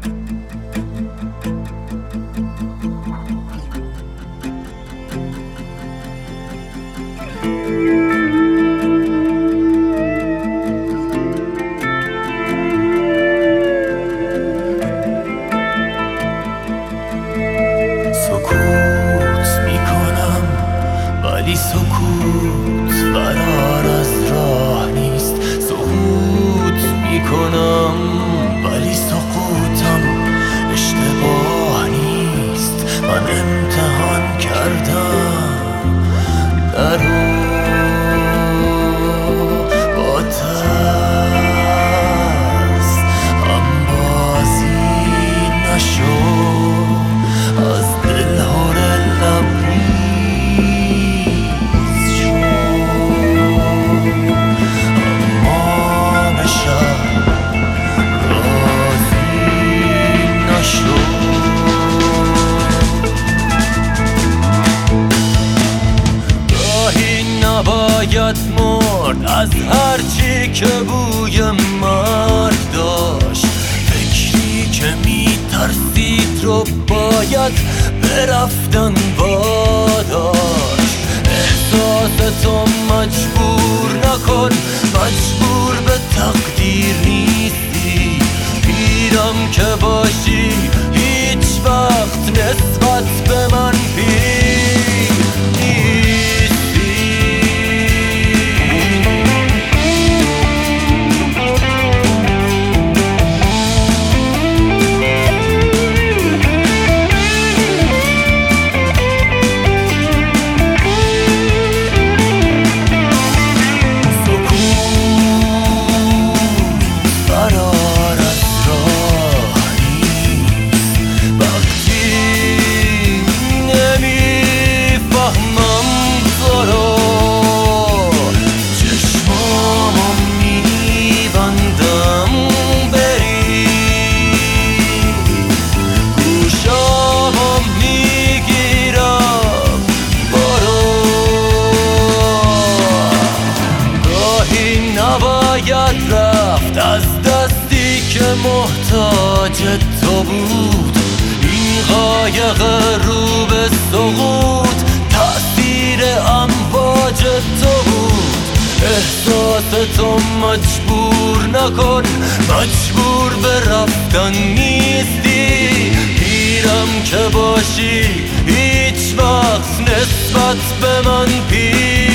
ولی سکوت فرار از راه نیست. سکوت میکنم ولی سکوتم اشتباه نیست. من امتحان کردم درو با ترس، هم بازی نشد از دلهور نباید مرد از هرچی که بوی مرگ داشت. فکری که میترسید رو باید برفتن واداشت. احساستو مجبور نکن، مجبور به تقدیر نیستی. پیرم که باشی هیچ وقت نسبت به من پیر نیستی. نباید رفت از دستی که محتاج تو بود. این قایق رو به سقوط تأثیر امواج تو بود. احساستو مجبور نکن، مجبور به رفتن نیستی. پیرم که باشی هیچ وقت نسبت به من پیر